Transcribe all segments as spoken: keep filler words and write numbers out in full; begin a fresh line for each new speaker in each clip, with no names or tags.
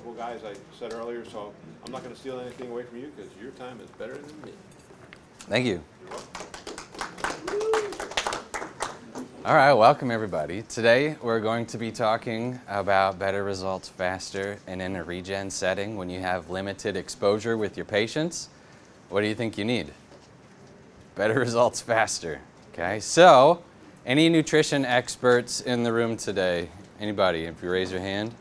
knowledgeable guy, as I said earlier, so I'm not going to steal anything away from you because your time is better than me.
Thank you.
You're welcome.
All right, welcome everybody. Today we're going to be talking about better results faster and in a regen setting when you have limited exposure with your patients. What do you think you need? Better results faster. Okay, so any nutrition experts in the room today? Anybody, if you raise your hand?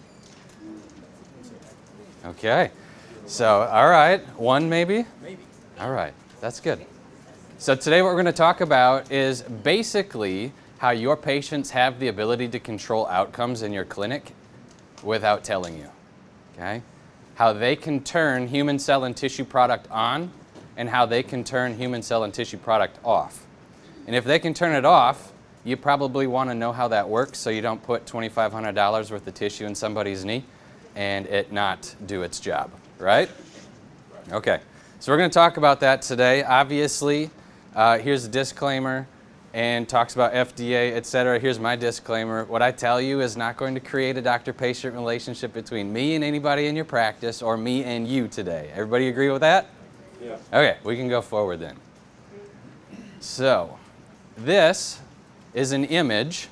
Okay, so all right, one maybe? Maybe. All right, that's good. So today what we're going to talk about is basically how your patients have the ability to control outcomes in your clinic without telling you, okay? How they can turn human cell and tissue product on and how they can turn human cell and tissue product off. And if they can turn it off, you probably want to know how that works so you don't put twenty-five hundred dollars worth of tissue in somebody's knee and it not do its job, right? Okay, so we're going to talk about that today. Obviously, Uh, here's a disclaimer and talks about F D A, et cetera. Here's my disclaimer. What I tell you is not going to create a doctor-patient relationship between me and anybody in your practice or me and you today. Everybody agree with that?
Yeah.
Okay, we can go forward then. So, this is an image.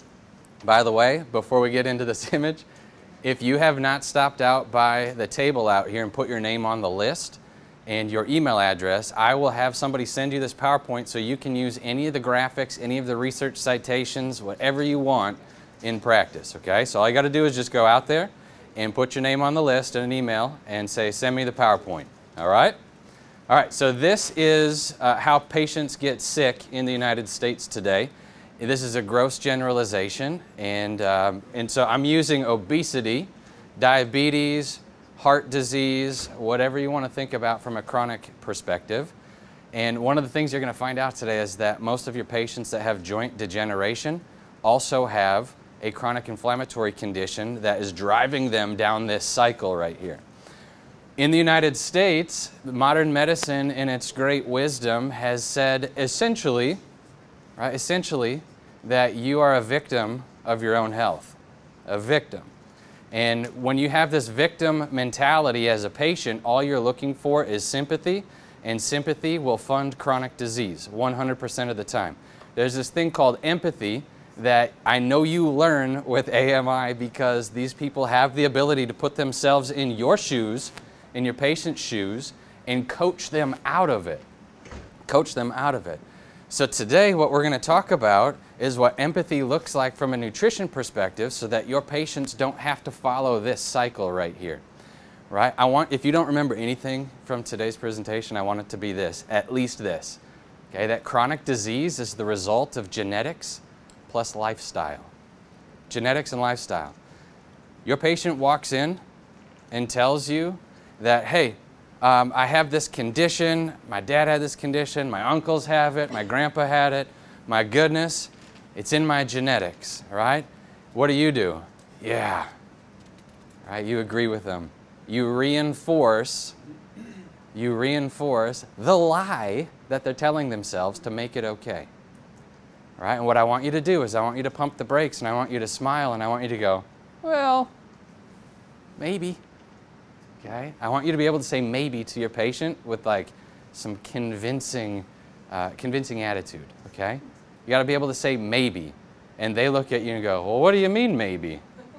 By the way, before we get into this image, if you have not stopped out by the table out here and put your name on the list, and your email address, I will have somebody send you this PowerPoint so you can use any of the graphics, any of the research citations, whatever you want in practice, okay? So all you got to do is just go out there and put your name on the list in an email and say, send me the PowerPoint, all right? All right, so this is uh, how patients get sick in the United States today. This is a gross generalization, and, um, and so I'm using obesity, diabetes, heart disease, whatever you want to think about from a chronic perspective. And one of the things you're going to find out today is that most of your patients that have joint degeneration also have a chronic inflammatory condition that is driving them down this cycle right here. In the United States, modern medicine in its great wisdom has said essentially, right, essentially that you are a victim of your own health, a victim. And when you have this victim mentality as a patient, all you're looking for is sympathy, and sympathy will fund chronic disease one hundred percent of the time. There's this thing called empathy that I know you learn with A M I because these people have the ability to put themselves in your shoes, in your patient's shoes, and coach them out of it. Coach them out of it. So today what we're going to talk about is what empathy looks like from a nutrition perspective so that your patients don't have to follow this cycle right here. Right? I want, if you don't remember anything from today's presentation, I want it to be this, at least this. Okay, that chronic disease is the result of genetics plus lifestyle. Genetics and lifestyle. Your patient walks in and tells you that, hey, Um, I have this condition, my dad had this condition, my uncles have it, my grandpa had it, my goodness, it's in my genetics, right? What do you do? Yeah, right, you agree with them. You reinforce, you reinforce the lie that they're telling themselves to make it okay, right? And what I want you to do is I want you to pump the brakes and I want you to smile and I want you to go, well, maybe. Okay? I want you to be able to say maybe to your patient with like some convincing, uh, convincing attitude, okay? You got to be able to say maybe. And they look at you and go, well, what do you mean maybe?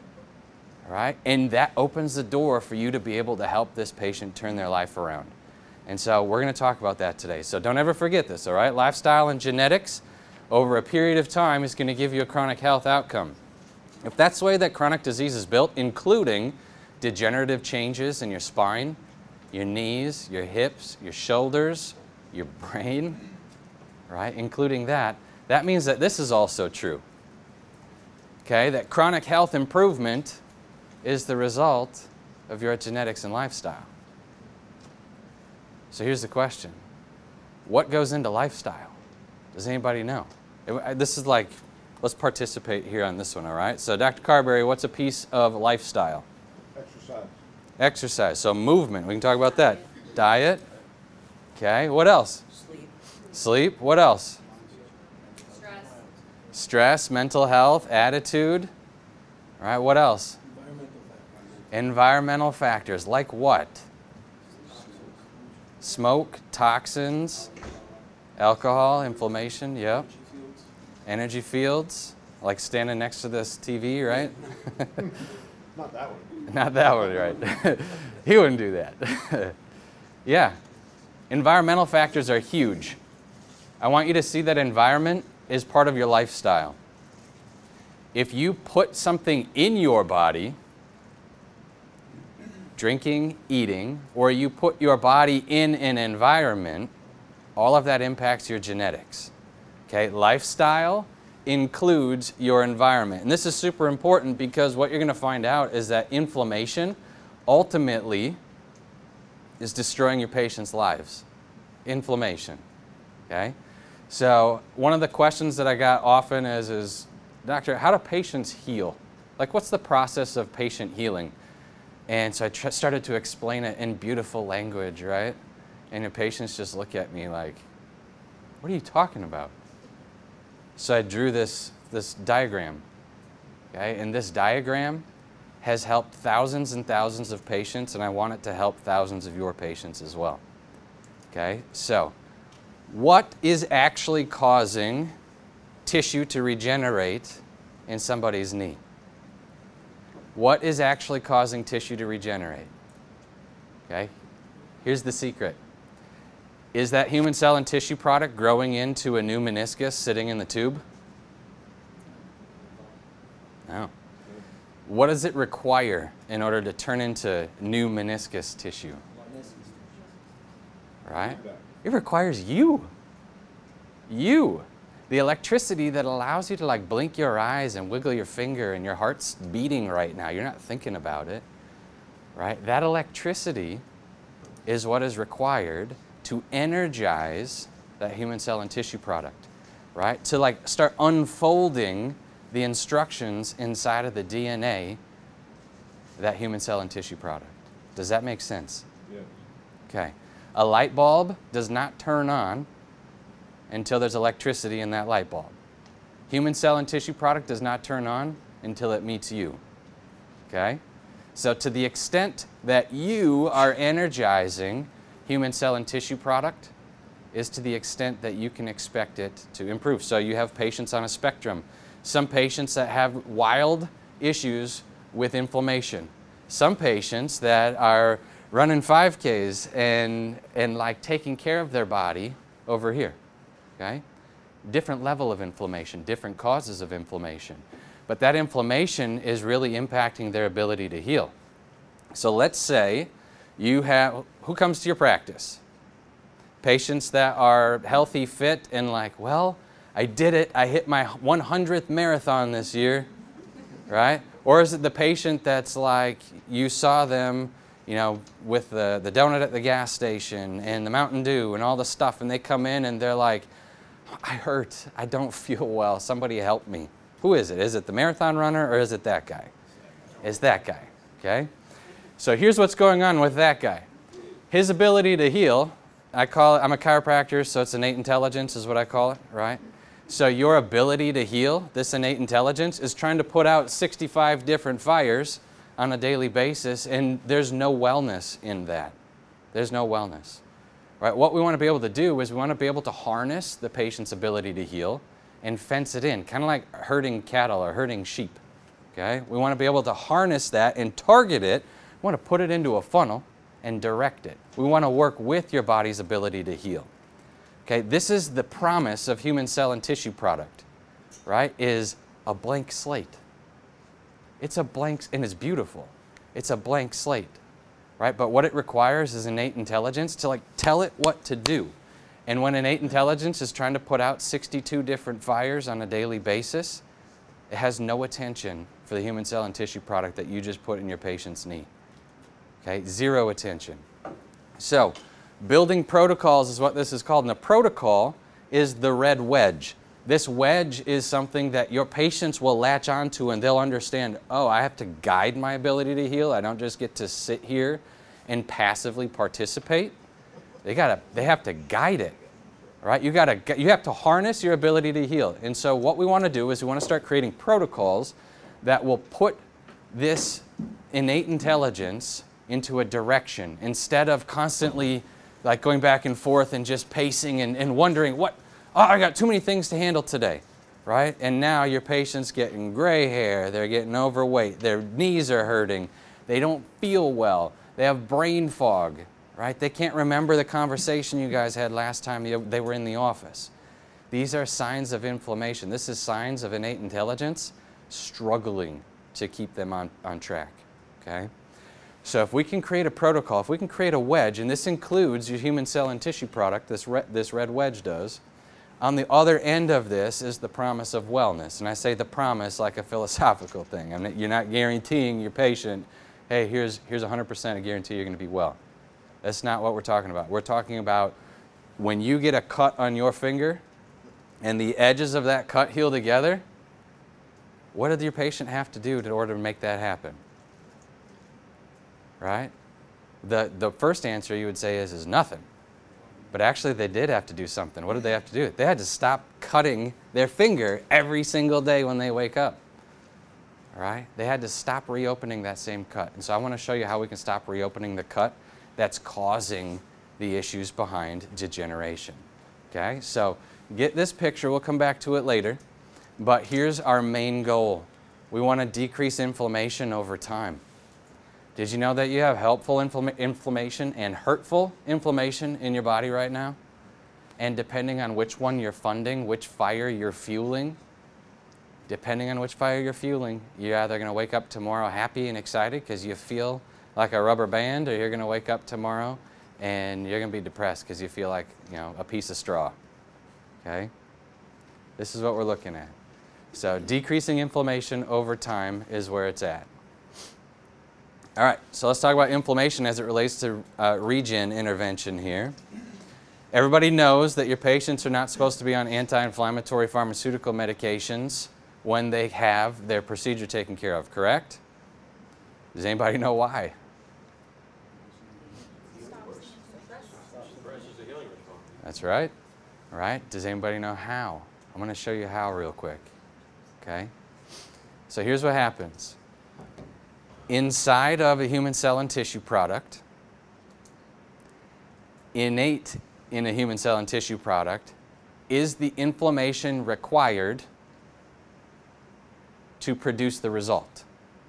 All right? And that opens the door for you to be able to help this patient turn their life around. And so we're going to talk about that today. So don't ever forget this, all right? Lifestyle and genetics over a period of time is going to give you a chronic health outcome. If that's the way that chronic disease is built, including degenerative changes in your spine, your knees, your hips, your shoulders, your brain, right? Including that, that means that this is also true. Okay, that chronic health improvement is the result of your genetics and lifestyle. So here's the question. What goes into lifestyle? Does anybody know? This is like, let's participate here on this one, all right? So Doctor Carberry, what's a piece of lifestyle?
Exercise.
Exercise. So movement. We can talk about that. Diet. Okay. What else?
Sleep.
Sleep. What else?
Stress.
Stress, mental health, attitude. All right. What else?
Environmental factors.
Environmental factors, like what? Smoke, toxins, alcohol, inflammation, yep. Energy fields, like standing next to this T V, right?
Not that one.
Not that one, right? He wouldn't do that. Yeah. Environmental factors are huge. I want you to see that environment is part of your lifestyle. If you put something in your body, drinking, eating, or you put your body in an environment, all of that impacts your genetics. Okay? Lifestyle includes your environment. And this is super important because what you're going to find out is that inflammation ultimately is destroying your patients' lives. Inflammation. Okay? So one of the questions that I got often is, is, Doctor, how do patients heal? Like, what's the process of patient healing? And so I tr- started to explain it in beautiful language, right? And your patients just look at me like, what are you talking about? So I drew this, this diagram, okay? And this diagram has helped thousands and thousands of patients, and I want it to help thousands of your patients as well, okay? So what is actually causing tissue to regenerate in somebody's knee? What is actually causing tissue to regenerate? Okay, here's the secret. Is that human cell and tissue product growing into a new meniscus sitting in the tube? No. What does it require in order to turn into new meniscus tissue? Right? It requires you. You. The electricity that allows you to like blink your eyes and wiggle your finger and your heart's beating right now. You're not thinking about it, right? That electricity is what is required to energize that human cell and tissue product, right? To like start unfolding the instructions inside of the D N A of that human cell and tissue product. Does that make sense?
Yeah.
Okay. A light bulb does not turn on until there's electricity in that light bulb. Human cell and tissue product does not turn on until it meets you. Okay? So to the extent that you are energizing human cell and tissue product is to the extent that you can expect it to improve. So you have patients on a spectrum. Some patients that have wild issues with inflammation. Some patients that are running five Ks and, and like taking care of their body over here. Okay? Different level of inflammation, different causes of inflammation. But that inflammation is really impacting their ability to heal. So let's say you have, who comes to your practice? Patients that are healthy, fit, and like, well, I did it, I hit my one hundredth marathon this year, right? Or is it the patient that's like, you saw them, you know, with the, the donut at the gas station and the Mountain Dew and all the stuff, and they come in and they're like, I hurt, I don't feel well, somebody help me. Who is it? Is it the marathon runner or is it that guy? It's that guy, okay? So here's what's going on with that guy. His ability to heal, I call it, I'm a chiropractor, so it's innate intelligence is what I call it, right? So your ability to heal, this innate intelligence, is trying to put out sixty-five different fires on a daily basis, and there's no wellness in that. There's no wellness. Right? What we want to be able to do is we want to be able to harness the patient's ability to heal and fence it in, kind of like herding cattle or herding sheep. Okay? We want to be able to harness that and target it. We want to put it into a funnel and direct it. We want to work with your body's ability to heal. Okay? This is the promise of human cell and tissue product, right? Is a blank slate. It's a blank, and it's beautiful. It's a blank slate. Right? But what it requires is innate intelligence to like tell it what to do. And when innate intelligence is trying to put out sixty-two different fires on a daily basis, it has no attention for the human cell and tissue product that you just put in your patient's knee. Okay? Zero attention. So, building protocols is what this is called. And the protocol is the red wedge. This wedge is something that your patients will latch onto and they'll understand, oh, I have to guide my ability to heal. I don't just get to sit here and passively participate. They gotta, they have to guide it, right? You gotta, you have to harness your ability to heal. And so what we want to do is we want to start creating protocols that will put this innate intelligence into a direction instead of constantly like going back and forth and just pacing and, and wondering what, oh, I got too many things to handle today, right? And now your patient's getting gray hair, they're getting overweight, their knees are hurting, they don't feel well, they have brain fog, right? They can't remember the conversation you guys had last time you- they were in the office. These are signs of inflammation. This is signs of innate intelligence struggling to keep them on, on track, okay? So if we can create a protocol, if we can create a wedge, and this includes your human cell and tissue product, this, re this red wedge does, on the other end of this is the promise of wellness. And I say the promise like a philosophical thing. I mean, you're not guaranteeing your patient, hey, here's, here's one hundred percent a guarantee you're going to be well. That's not what we're talking about. We're talking about when you get a cut on your finger and the edges of that cut heal together, what did your patient have to do in order to make that happen? Right? The, the first answer you would say is, is nothing. But actually they did have to do something. What did they have to do? They had to stop cutting their finger every single day when they wake up. All right? They had to stop reopening that same cut. And so I want to show you how we can stop reopening the cut that's causing the issues behind degeneration. Okay? So get this picture. We'll come back to it later. But here's our main goal. We want to decrease inflammation over time. Did you know that you have helpful infl inflammation and hurtful inflammation in your body right now? And depending on which one you're funding, which fire you're fueling, depending on which fire you're fueling, you're either going to wake up tomorrow happy and excited because you feel like a rubber band, or you're going to wake up tomorrow and you're going to be depressed because you feel like, you know, a piece of straw. Okay? This is what we're looking at. So decreasing inflammation over time is where it's at. All right, so let's talk about inflammation as it relates to uh, regen intervention here. Everybody knows that your patients are not supposed to be on anti-inflammatory pharmaceutical medications when they have their procedure taken care of, correct? Does anybody know why? That's right. All right, does anybody know how? I'm going to show you how real quick. Okay? So here's what happens. Inside of a human cell and tissue product, innate in a human cell and tissue product, is the inflammation required to produce the result.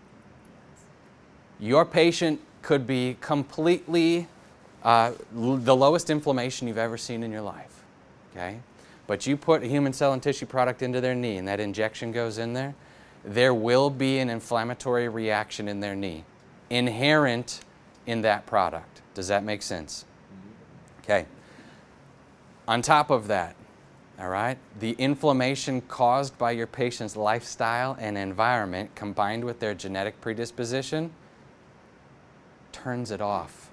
Your patient could be completely uh, the lowest inflammation you've ever seen in your life, okay? But you put a human cell and tissue product into their knee and that injection goes in there, there will be an inflammatory reaction in their knee, inherent in that product. Does that make sense? Okay. On top of that, all right, the inflammation caused by your patient's lifestyle and environment combined with their genetic predisposition turns it off.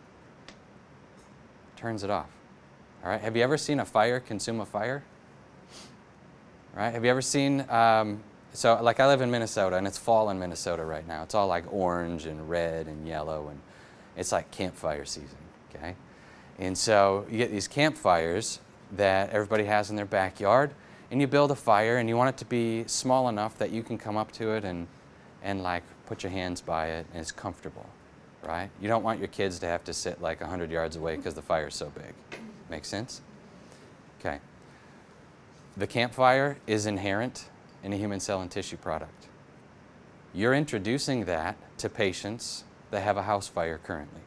Turns it off. All right, have you ever seen a fire consume a fire? All right, have you ever seen... Um, So, like I live in Minnesota, and it's fall in Minnesota right now. It's all like orange and red and yellow, and it's like campfire season, okay? And so you get these campfires that everybody has in their backyard, and you build a fire, and you want it to be small enough that you can come up to it and, and like put your hands by it, and it's comfortable, right? You don't want your kids to have to sit like a hundred yards away because the fire's so big. Make sense? Okay. The campfire is inherent in a human cell and tissue product. You're introducing that to patients that have a house fire currently.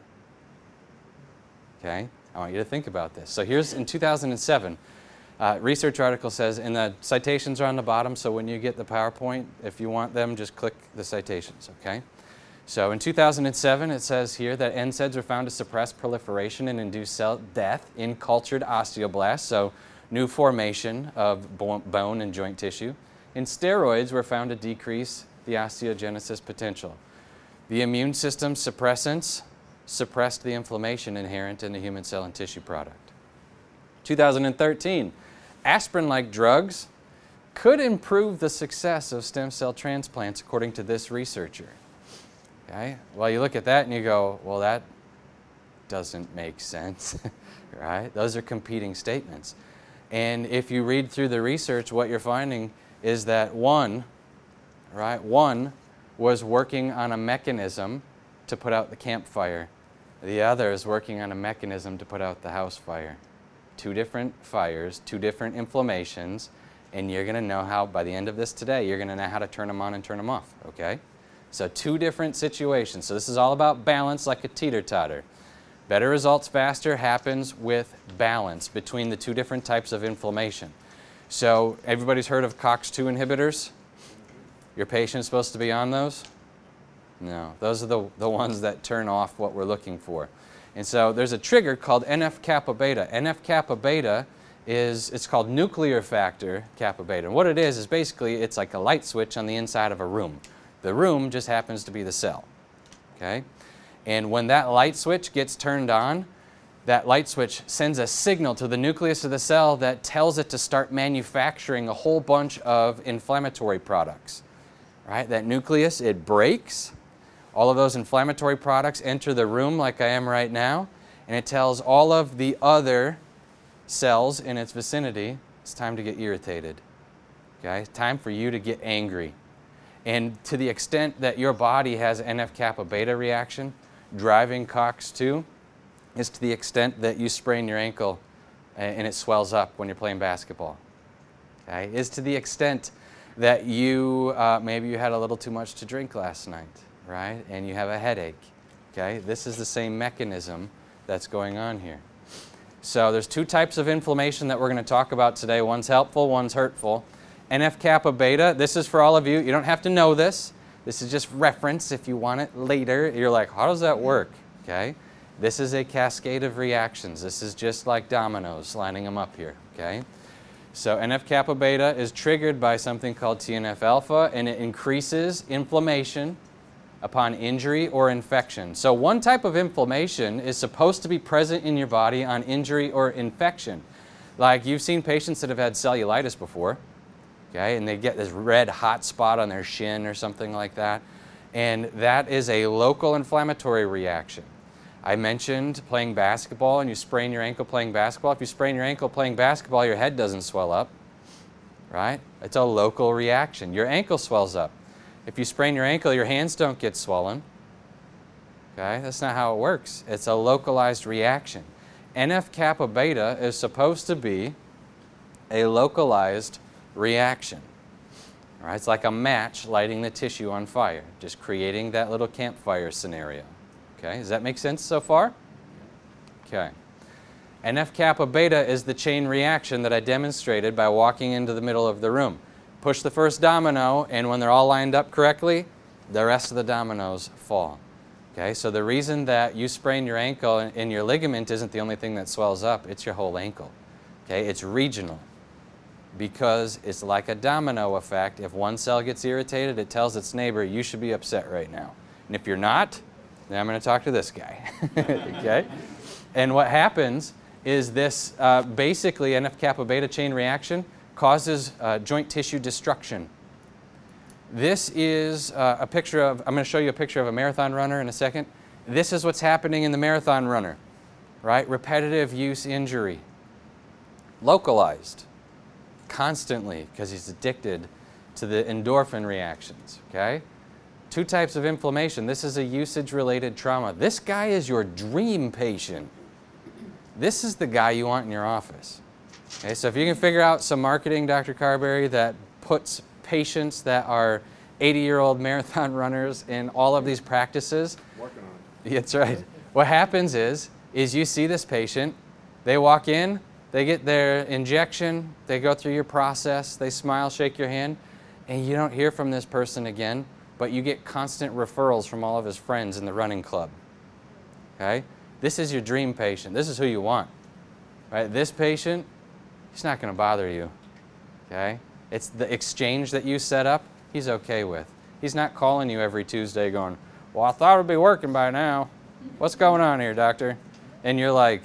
Okay? I want you to think about this. So here's in two thousand seven, uh, research article says, and the citations are on the bottom, so when you get the PowerPoint, if you want them, just click the citations, okay? So in two thousand seven, it says here that N SAIDs were found to suppress proliferation and induce cell death in cultured osteoblasts, so new formation of bone and joint tissue. And steroids were found to decrease the osteogenesis potential. The immune system suppressants suppressed the inflammation inherent in the human cell and tissue product. two thousand thirteen, aspirin-like drugs could improve the success of stem cell transplants, according to this researcher. Okay? Well, you look at that and you go, well, that doesn't make sense, right? Those are competing statements. And if you read through the research, what you're finding is that one, right, one, was working on a mechanism to put out the campfire. The other is working on a mechanism to put out the house fire. Two different fires, two different inflammations, and you're going to know how, by the end of this today, you're going to know how to turn them on and turn them off, okay? So two different situations. So this is all about balance, like a teeter-totter. Better results faster happens with balance between the two different types of inflammation. So everybody's heard of COX two inhibitors? Your patient's supposed to be on those? No, those are the, the ones that turn off what we're looking for. And so there's a trigger called N F kappa beta. N F kappa beta is, it's called nuclear factor kappa beta. And what it is, is basically it's like a light switch on the inside of a room. The room just happens to be the cell, okay? And when that light switch gets turned on, that light switch sends a signal to the nucleus of the cell that tells it to start manufacturing a whole bunch of inflammatory products, right? That nucleus, it breaks. All of those inflammatory products enter the room like I am right now, and it tells all of the other cells in its vicinity, it's time to get irritated, okay? Time for you to get angry. And to the extent that your body has N F kappa beta reaction, driving COX two, is to the extent that you sprain your ankle and it swells up when you're playing basketball. Okay? Is to the extent that you, uh, maybe you had a little too much to drink last night, right? And you have a headache. Okay? This is the same mechanism that's going on here. So there's two types of inflammation that we're going to talk about today. One's helpful, one's hurtful. N F kappa beta, this is for all of you. You don't have to know this. This is just reference if you want it later. You're like, how does that work? Okay? This is a cascade of reactions. This is just like dominoes, lining them up here. Okay? So N F kappa beta is triggered by something called T N F alpha, and it increases inflammation upon injury or infection. So one type of inflammation is supposed to be present in your body on injury or infection. Like you've seen patients that have had cellulitis before, okay, and they get this red hot spot on their shin or something like that, and that is a local inflammatory reaction. I mentioned playing basketball and you sprain your ankle playing basketball. If you sprain your ankle playing basketball, your head doesn't swell up, right? It's a local reaction. Your ankle swells up. If you sprain your ankle, your hands don't get swollen. Okay, that's not how it works. It's a localized reaction. N F kappa beta is supposed to be a localized reaction. All right, it's like a match lighting the tissue on fire, just creating that little campfire scenario. Okay, does that make sense so far? Okay. N F kappa beta is the chain reaction that I demonstrated by walking into the middle of the room. Push the first domino, and when they're all lined up correctly, the rest of the dominoes fall. Okay, so the reason that you sprain your ankle and your ligament isn't the only thing that swells up, it's your whole ankle. Okay, it's regional because it's like a domino effect. If one cell gets irritated, it tells its neighbor, you should be upset right now. And if you're not, then I'm going to talk to this guy. Okay? And what happens is this uh, basically N F kappa beta chain reaction causes uh, joint tissue destruction. This is uh, a picture of, I'm going to show you a picture of a marathon runner in a second. This is what's happening in the marathon runner, right? Repetitive use injury. Localized. Constantly, because he's addicted to the endorphin reactions, okay? Two types of inflammation. This is a usage-related trauma. This guy is your dream patient. This is the guy you want in your office. Okay, so if you can figure out some marketing, Doctor Carberry, that puts patients that are eighty-year-old marathon runners in all of these practices.
Working on it.
That's right. What happens is, is you see this patient, they walk in, they get their injection, they go through your process, they smile, shake your hand, and you don't hear from this person again, but you get constant referrals from all of his friends in the running club. Okay? This is your dream patient. This is who you want. Right? This patient, he's not going to bother you. Okay? It's the exchange that you set up, he's okay with. He's not calling you every Tuesday going, well, I thought it would be working by now. What's going on here, doctor? And you're like,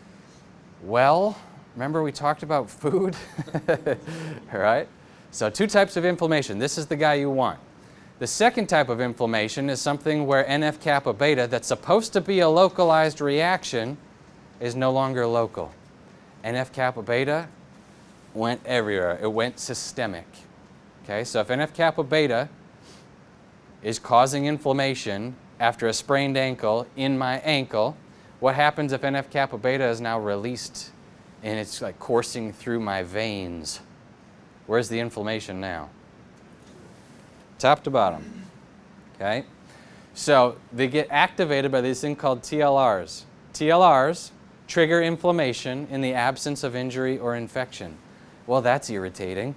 well, remember we talked about food? All right? So two types of inflammation. This is the guy you want. The second type of inflammation is something where N F kappa beta, that's supposed to be a localized reaction, is no longer local. N F kappa beta went everywhere. It went systemic. Okay, so if N F kappa beta is causing inflammation after a sprained ankle in my ankle, what happens if N F kappa beta is now released and it's like coursing through my veins? Where's the inflammation now? Top to bottom. Okay? So they get activated by this thing called T L Rs. T L Rs trigger inflammation in the absence of injury or infection. Well, that's irritating.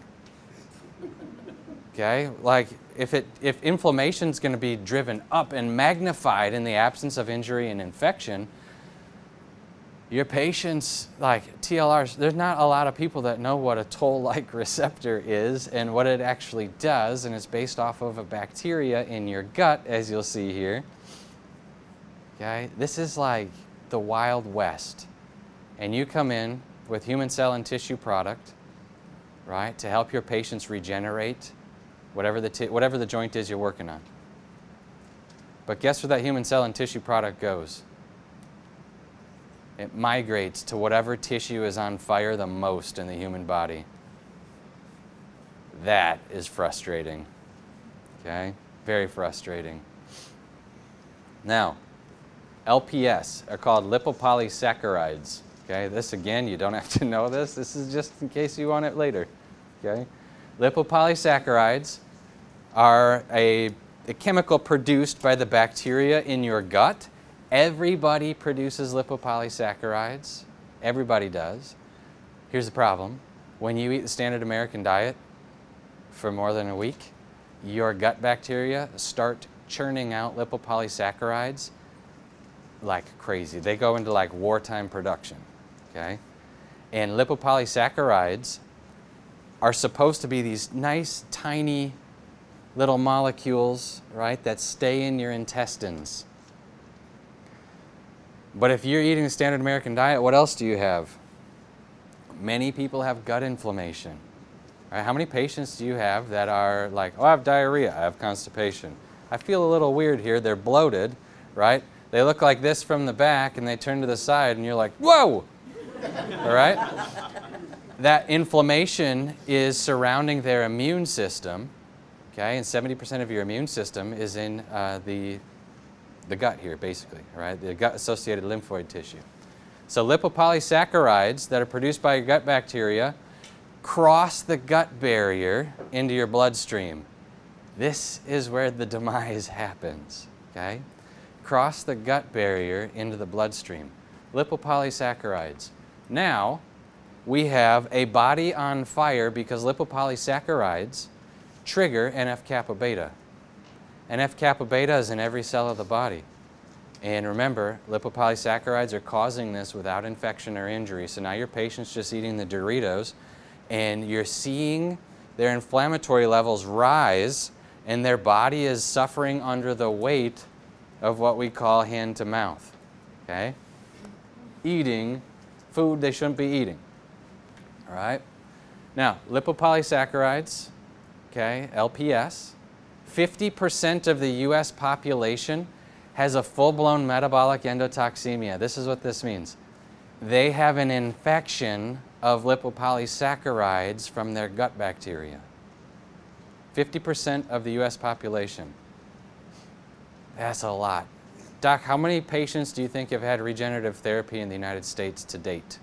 Okay? Like if it if inflammation is going to be driven up and magnified in the absence of injury and infection, your patients, like T L Rs, there's not a lot of people that know what a toll-like receptor is and what it actually does, and it's based off of a bacteria in your gut, as you'll see here. Okay? This is like the Wild West. And you come in with human cell and tissue product, right, to help your patients regenerate whatever the, t- whatever the joint is you're working on. But guess where that human cell and tissue product goes? It migrates to whatever tissue is on fire the most in the human body. That is frustrating. Okay? Very frustrating. Now, L P S are called lipopolysaccharides. Okay? This again, you don't have to know this. This is just in case you want it later. Okay? Lipopolysaccharides are a, a chemical produced by the bacteria in your gut. Everybody produces lipopolysaccharides. Everybody does. Here's the problem. When you eat the standard American diet for more than a week, your gut bacteria start churning out lipopolysaccharides like crazy. They go into like wartime production. Okay? And lipopolysaccharides are supposed to be these nice, tiny little molecules, right, that stay in your intestines. But if you're eating the standard American diet, what else do you have? Many people have gut inflammation. Right? How many patients do you have that are like, oh, I have diarrhea, I have constipation. I feel a little weird here, they're bloated, right? They look like this from the back and they turn to the side and you're like, whoa! All right? That inflammation is surrounding their immune system, okay? And seventy percent of your immune system is in uh, the the gut here, basically, right? The gut-associated lymphoid tissue. So lipopolysaccharides that are produced by your gut bacteria cross the gut barrier into your bloodstream. This is where the demise happens, okay? Cross the gut barrier into the bloodstream. Lipopolysaccharides. Now, we have a body on fire because lipopolysaccharides trigger N F kappa beta. N F kappa beta is in every cell of the body. And remember, lipopolysaccharides are causing this without infection or injury. So now your patient's just eating the Doritos, and you're seeing their inflammatory levels rise, and their body is suffering under the weight of what we call hand to mouth. Okay? Eating food they shouldn't be eating. All right? Now, lipopolysaccharides, okay, L P S, fifty percent of the U S population has a full-blown metabolic endotoxemia. This is what this means. They have an infection of lipopolysaccharides from their gut bacteria. fifty percent of the U S population. That's a lot. Doc, how many patients do you think have had regenerative therapy in the United States to date?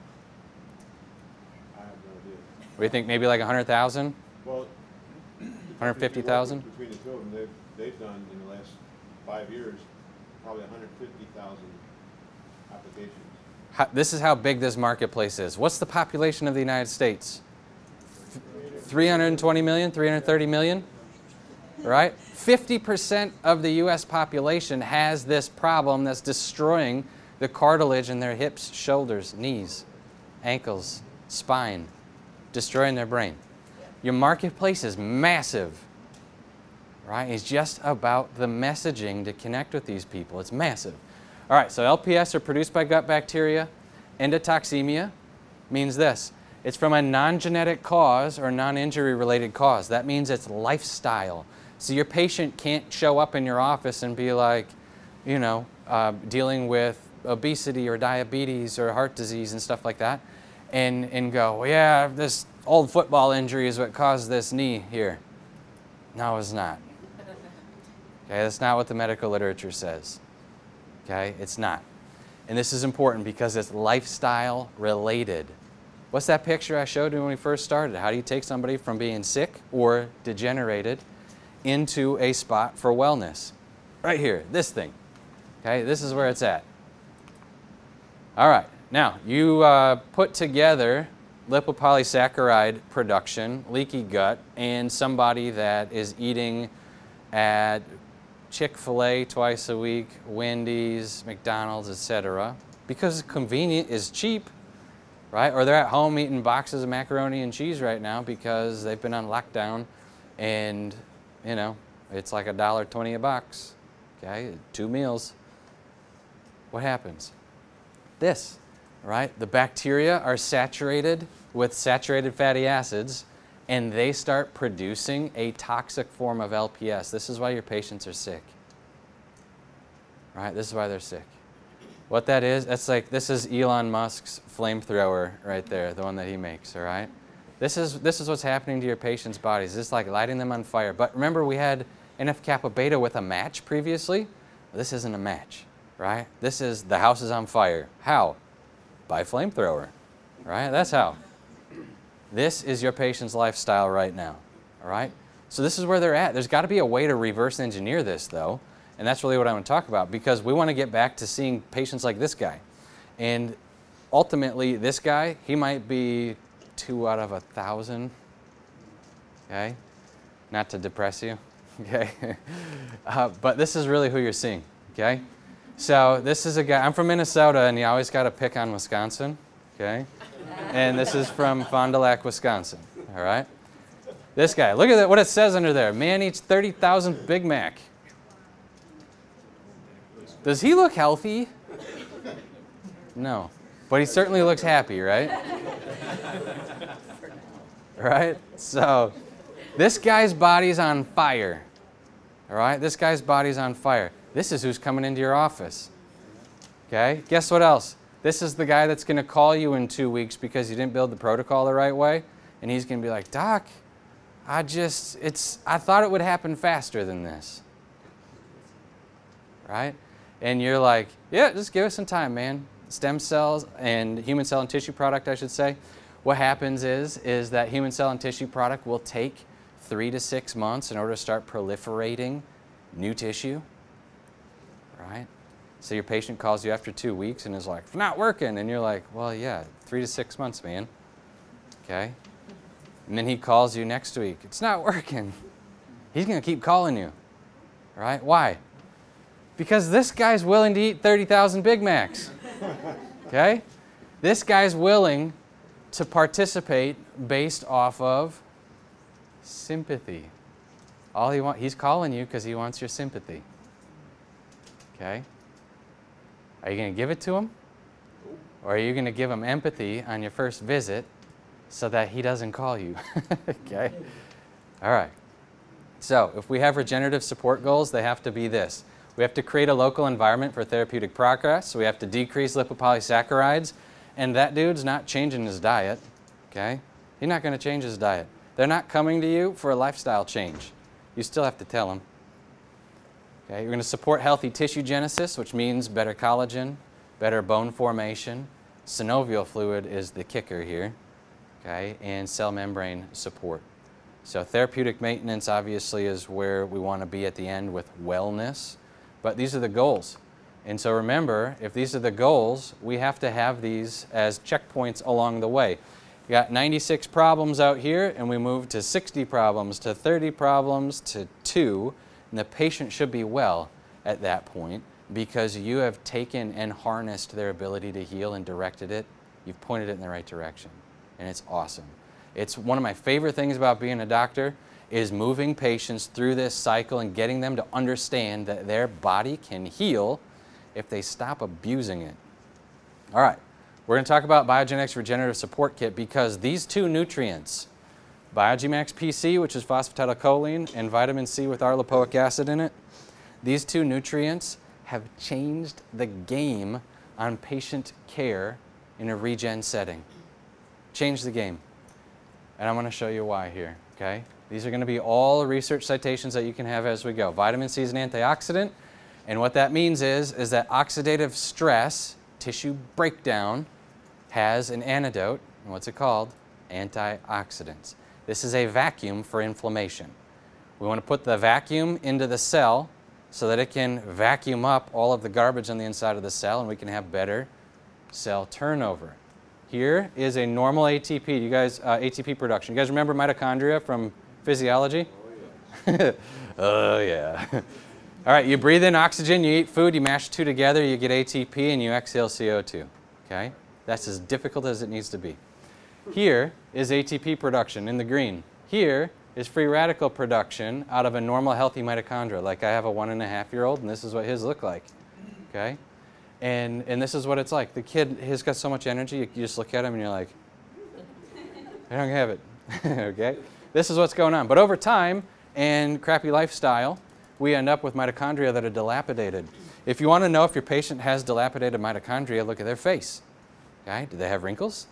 I have no idea.
What do you think, maybe like one hundred thousand?
Well,
one hundred fifty thousand?
Between the two of them, they've, they've done in the last five years, probably one hundred fifty thousand applications.
How, this is how big this marketplace is. What's the population of the United States? three hundred twenty million, three hundred thirty million? Right? fifty percent of the U S population has this problem that's destroying the cartilage in their hips, shoulders, knees, ankles, spine, destroying their brain. Your marketplace is massive. Right? It's just about the messaging to connect with these people. It's massive. All right, so L P S are produced by gut bacteria. Endotoxemia means this. It's from a non-genetic cause or non-injury related cause. That means it's lifestyle. So your patient can't show up in your office and be like, you know, uh, dealing with obesity or diabetes or heart disease and stuff like that, and, and go, well, yeah, this old football injury is what caused this knee here. No, it's not. Okay, that's not what the medical literature says. Okay, it's not. And this is important because it's lifestyle related. What's that picture I showed you when we first started? How do you take somebody from being sick or degenerated into a spot for wellness? Right here, this thing. Okay, this is where it's at. All right, now you uh, put together lipopolysaccharide production, leaky gut, and somebody that is eating at Chick-fil-A twice a week, Wendy's, McDonald's, et cetera, because it's convenient, is cheap, right? Or they're at home eating boxes of macaroni and cheese right now because they've been on lockdown, and you know it's like a dollar twenty a box. Okay, two meals. What happens? This, right? The bacteria are saturated with saturated fatty acids, and they start producing a toxic form of L P S. This is why your patients are sick. Right? This is why they're sick. What that is, that's like, this is Elon Musk's flamethrower right there, the one that he makes, all right? This is, this is what's happening to your patients' bodies. This is like lighting them on fire. But remember, we had N F kappa beta with a match previously? This isn't a match, right? This is the house is on fire. How? By flamethrower, right? That's how. This is your patient's lifestyle right now, all right? So this is where they're at. There's got to be a way to reverse engineer this, though, and that's really what I want to talk about, because we want to get back to seeing patients like this guy. And ultimately, this guy, he might be two out of a thousand, okay? Not to depress you, okay? uh, but this is really who you're seeing, okay? So this is a guy, I'm from Minnesota, and you always got to pick on Wisconsin, okay? And this is from Fond du Lac, Wisconsin, all right? This guy, look at that, what it says under there. Man eats thirty thousand Big Mac. Does he look healthy? No, but he certainly looks happy, right? Right? So this guy's body's on fire, all right? This guy's body's on fire. This is who's coming into your office, okay? Guess what else? This is the guy that's going to call you in two weeks because you didn't build the protocol the right way, and he's going to be like, Doc, I just, it's, I thought it would happen faster than this, right? And you're like, yeah, just give us some time, man. Stem cells and human cell and tissue product, I should say. What happens is, is that human cell and tissue product will take three to six months in order to start proliferating new tissue, right? So your patient calls you after two weeks and is like, it's not working. And you're like, well, yeah, three to six months, man. Okay? And then he calls you next week. It's not working. He's going to keep calling you, right? Why? Because this guy's willing to eat thirty thousand Big Macs, okay? This guy's willing to participate based off of sympathy. All he want, he's calling you because he wants your sympathy, okay? Are you going to give it to him? Or are you going to give him empathy on your first visit so that he doesn't call you? Okay? All right. So if we have regenerative support goals, they have to be this. We have to create a local environment for therapeutic progress. So we have to decrease lipopolysaccharides. And that dude's not changing his diet. Okay? He's not going to change his diet. They're not coming to you for a lifestyle change. You still have to tell them. Okay, you're going to support healthy tissue genesis, which means better collagen, better bone formation. Synovial fluid is the kicker here, okay, and cell membrane support. So therapeutic maintenance obviously is where we want to be at the end with wellness, but these are the goals. And so remember, if these are the goals, we have to have these as checkpoints along the way. We got ninety-six problems out here, and we move to sixty problems, to thirty problems, to two. And the patient should be well at that point because you have taken and harnessed their ability to heal and directed it. You've pointed it in the right direction, and it's awesome. It's one of my favorite things about being a doctor is moving patients through this cycle and getting them to understand that their body can heal if they stop abusing it. All right, we're going to talk about Biogenix Regenerative Support Kit because these two nutrients, Biogimax P C, which is phosphatidylcholine, and vitamin C with arlopoic acid in it, these two nutrients have changed the game on patient care in a regen setting. Changed the game. And I'm going to show you why here, okay? These are going to be all research citations that you can have as we go. Vitamin C is an antioxidant, and what that means is, is that oxidative stress, tissue breakdown, has an antidote, and what's it called? Antioxidants. This is a vacuum for inflammation. We want to put the vacuum into the cell so that it can vacuum up all of the garbage on the inside of the cell, and we can have better cell turnover. Here is a normal A T P. You guys, uh, A T P production. You guys remember mitochondria from physiology? Oh yeah. Oh yeah. All right, you breathe in oxygen, you eat food, you mash two together, you get A T P, and you exhale C O two. Okay? That's as difficult as it needs to be. Here is A T P production in the green. Here is free radical production out of a normal healthy mitochondria. Like I have a one and a half year old, and this is what his look like. Okay? And, and this is what it's like. The kid, he's got so much energy, you, you just look at him and you're like, I don't have it. Okay? This is what's going on. But over time and crappy lifestyle, we end up with mitochondria that are dilapidated. If you want to know if your patient has dilapidated mitochondria, look at their face. Okay? Do they have wrinkles?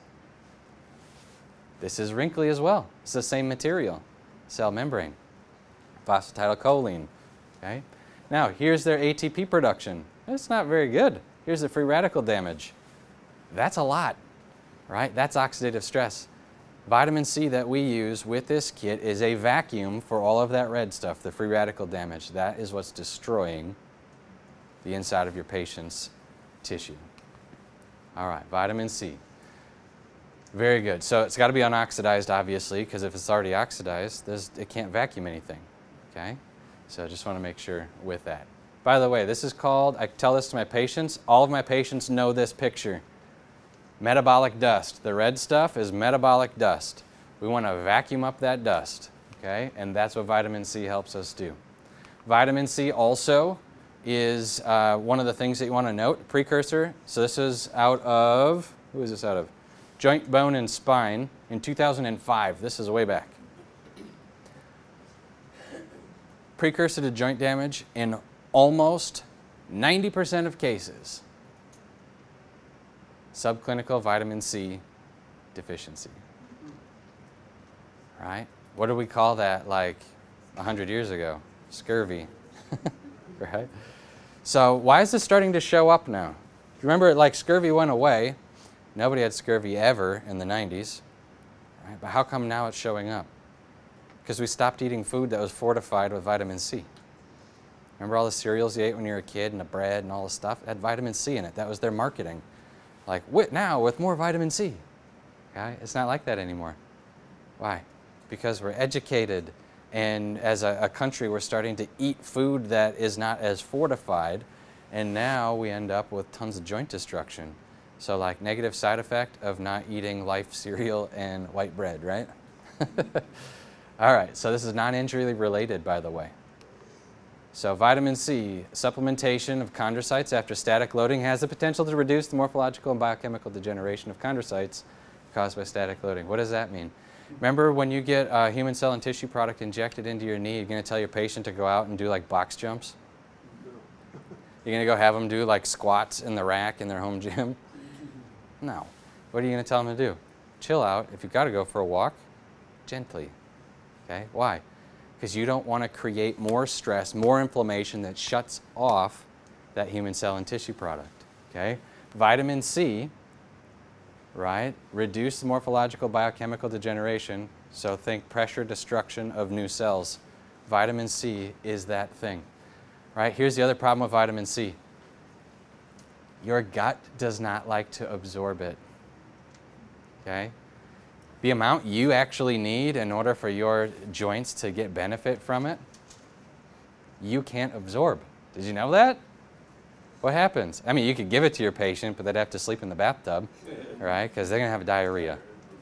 This is wrinkly as well. It's the same material, cell membrane, phosphatidylcholine. Okay? Now, here's their A T P production. It's not very good. Here's the free radical damage. That's a lot, right? That's oxidative stress. Vitamin C that we use with this kit is a vacuum for all of that red stuff, the free radical damage. That is what's destroying the inside of your patient's tissue. All right, vitamin C. Very good. So it's got to be unoxidized, obviously, because if it's already oxidized, there's, it can't vacuum anything. Okay? So I just want to make sure with that. By the way, this is called, I tell this to my patients, all of my patients know this picture. Metabolic dust. The red stuff is metabolic dust. We want to vacuum up that dust, okay? And that's what vitamin C helps us do. Vitamin C also is uh, one of the things that you want to note, precursor. So this is out of, who is this out of? Joint, Bone, and Spine in two thousand five. This is way back. Precursor to joint damage in almost ninety percent of cases. Subclinical vitamin C deficiency. Right? What do we call that like one hundred years ago? Scurvy. Right? So why is this starting to show up now? Remember, like scurvy went away. Nobody had scurvy ever in the nineties. Right? But how come now it's showing up? Because we stopped eating food that was fortified with vitamin C. Remember all the cereals you ate when you were a kid and the bread and all the stuff? It had vitamin C in it. That was their marketing. Like, wit now with more vitamin C. Okay? It's not like that anymore. Why? Because we're educated, and as a, a country we're starting to eat food that is not as fortified, and now we end up with tons of joint destruction. So like negative side effect of not eating Life cereal and white bread, right? All right, so this is non-injury related, by the way. So vitamin C, supplementation of chondrocytes after static loading has the potential to reduce the morphological and biochemical degeneration of chondrocytes caused by static loading. What does that mean? Remember when you get a human cell and tissue product injected into your knee, you're going to tell your patient to go out and do like box jumps? You're going to go have them do like squats in the rack in their home gym? No. What are you going to tell them to do? Chill out. If you've got to go for a walk, gently. Okay? Why? Because you don't want to create more stress, more inflammation that shuts off that human cell and tissue product. Okay? Vitamin C, right, reduce the morphological biochemical degeneration, so think pressure destruction of new cells. Vitamin C is that thing. Right? Here's the other problem with vitamin C. Your gut does not like to absorb it. Okay? The amount you actually need in order for your joints to get benefit from it, you can't absorb. Did you know that? What happens? I mean, you could give it to your patient, but they'd have to sleep in the bathtub, right? Because they're going to have diarrhea.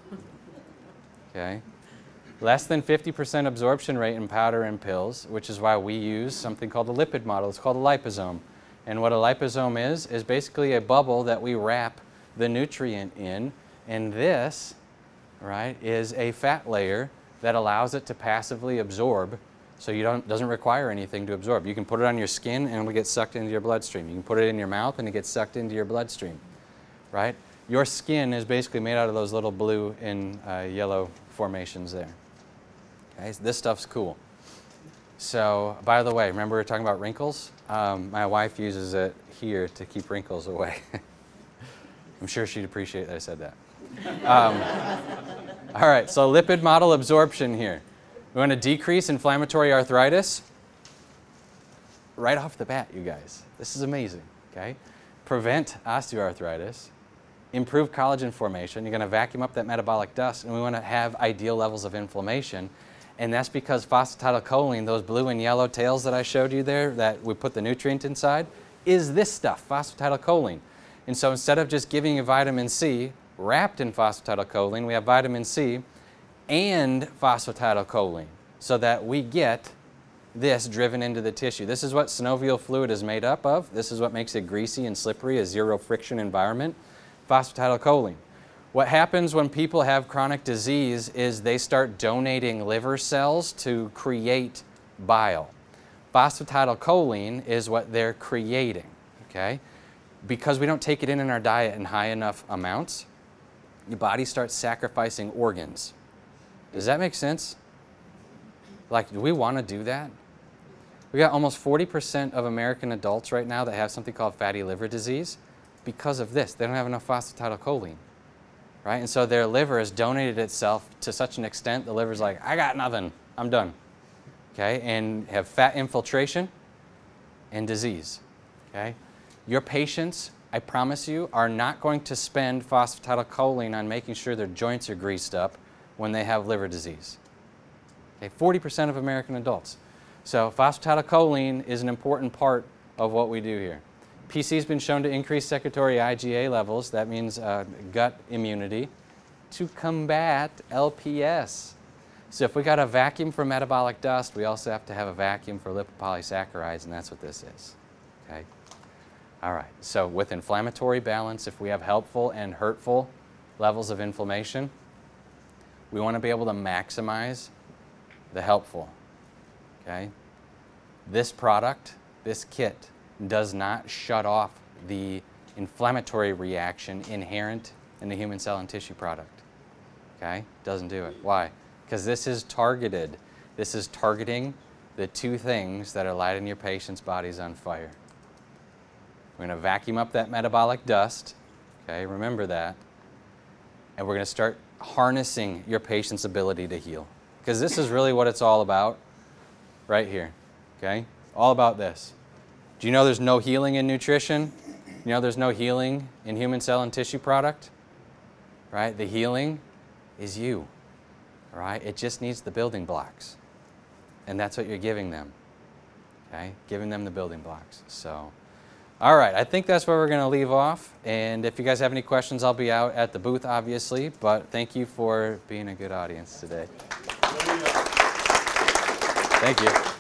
Okay? Less than fifty percent absorption rate in powder and pills, which is why we use something called a lipid model. It's called a liposome. And what a liposome is, is basically a bubble that we wrap the nutrient in. And this, right, is a fat layer that allows it to passively absorb, so you don't doesn't require anything to absorb. You can put it on your skin and it will get sucked into your bloodstream. You can put it in your mouth and it gets sucked into your bloodstream, right? Your skin is basically made out of those little blue and uh, yellow formations there. Okay, so this stuff's cool. So, by the way, remember we were talking about wrinkles? Um, my wife uses it here to keep wrinkles away. I'm sure she'd appreciate that I said that. Um, all right, so lipid model absorption here. We want to decrease inflammatory arthritis. Right off the bat, you guys. This is amazing, okay? Prevent osteoarthritis. Improve collagen formation. You're going to vacuum up that metabolic dust, and we want to have ideal levels of inflammation. And that's because phosphatidylcholine, those blue and yellow tails that I showed you there, that we put the nutrient inside, is this stuff, phosphatidylcholine. And so instead of just giving you vitamin C wrapped in phosphatidylcholine, we have vitamin C and phosphatidylcholine so that we get this driven into the tissue. This is what synovial fluid is made up of. This is what makes it greasy and slippery, a zero friction environment. Phosphatidylcholine. What happens when people have chronic disease is they start donating liver cells to create bile. Phosphatidylcholine is what they're creating, okay? Because we don't take it in in our diet in high enough amounts, your body starts sacrificing organs. Does that make sense? Like, do we want to do that? We got almost forty percent of American adults right now that have something called fatty liver disease because of this. They don't have enough phosphatidylcholine, right? And so their liver has donated itself to such an extent, the liver's like, I got nothing, I'm done, okay? And have fat infiltration and disease, okay? Your patients, I promise you, are not going to spend phosphatidylcholine on making sure their joints are greased up when they have liver disease. Okay, forty percent of American adults. So phosphatidylcholine is an important part of what we do here. P C has been shown to increase secretory IgA levels, that means uh, gut immunity, to combat L P S. So if we got a vacuum for metabolic dust, we also have to have a vacuum for lipopolysaccharides, and that's what this is. Okay? All right, so with inflammatory balance, if we have helpful and hurtful levels of inflammation, we want to be able to maximize the helpful. Okay? This product, this kit, does not shut off the inflammatory reaction inherent in the human cell and tissue product. Okay? Doesn't do it. Why? Because this is targeted. This is targeting the two things that are lighting your patient's bodies on fire. We're going to vacuum up that metabolic dust. Okay? Remember that. And we're going to start harnessing your patient's ability to heal. Because this is really what it's all about right here. Okay? All about this. Do you know there's no healing in nutrition? You know there's no healing in human cell and tissue product? Right? The healing is you. Right? It just needs the building blocks. And that's what you're giving them. Okay? Giving them the building blocks. So, all right. I think that's where we're going to leave off. And if you guys have any questions, I'll be out at the booth, obviously. But thank you for being a good audience today. Thank you.